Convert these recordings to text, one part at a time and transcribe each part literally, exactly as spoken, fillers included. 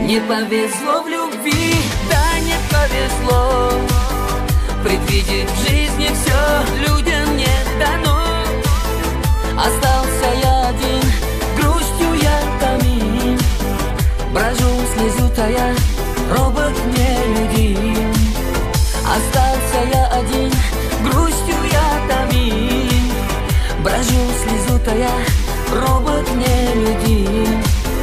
Не повезло в любви, да не повезло. Предвидеть в жизни все людям не дано. Остался я один, грустью я томим. Брожу слезу тая, робот нелюдим. Остался я один, грустью я томим. Брожу слезу тая, робот нелюдим.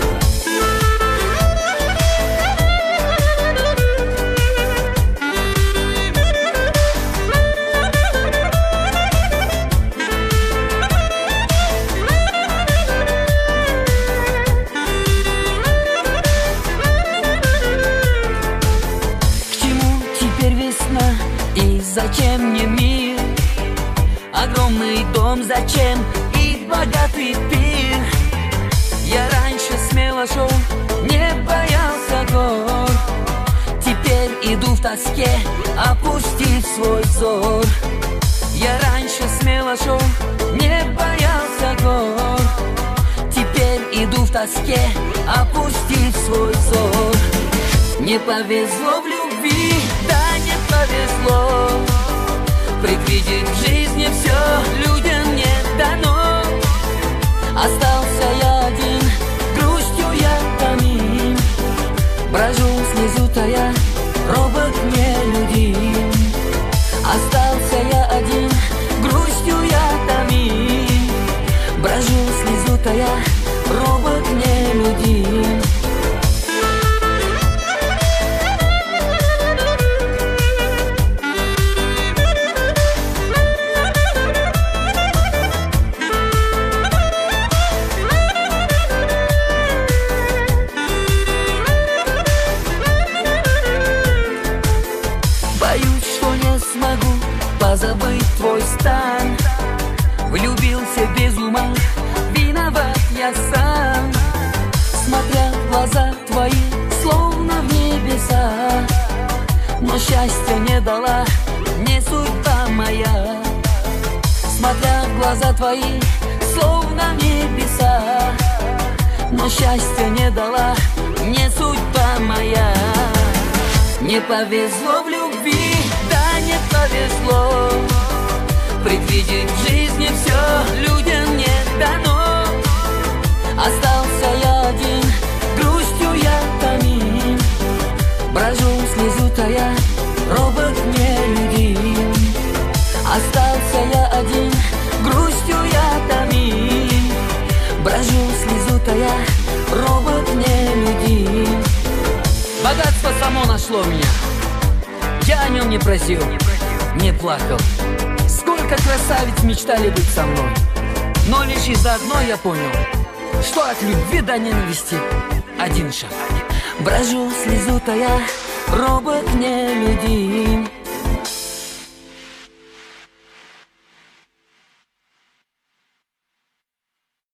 И зачем мне мир? Огромный дом зачем? И богатый пир. Я раньше смело шел, не боялся гор. Теперь иду в тоске, опустив свой взор. Я раньше смело шел, не боялся гор. Теперь иду в тоске, опустив свой взор. Не повезло в любви, да не повезло. Предвидеть в жизни все людям не дано. Остался я один, грустью я томим. Брожу слезу тая, робот нелюдим. Остался я один, грустью я томим. Брожу слезу тая, робот нелюдим. Боюсь, что не смогу позабыть твой стан. Влюбился без ума, виноват я сам. Смотря в глаза твои, словно в небеса. Но счастья не дала, не судьба моя. Смотря в глаза твои, словно в небеса. Но счастья не дала, не судьба моя. Не повезло в любви, да не повезло. Предвидеть в жизни все людям не дано. Остался я один, грустью я томим. Брожу слезу тая, робот нелюдим. Остался я один, грустью я томим. Брожу слезу тая, робот нелюдим. Богатство само нашло меня. Я о нем не просил, не плакал. Сколько красавиц мечтали быть со мной. Но лишь из-за одной я понял, что от любви до ненависти один шаг. Брожу слезу тая, робот нелюдим.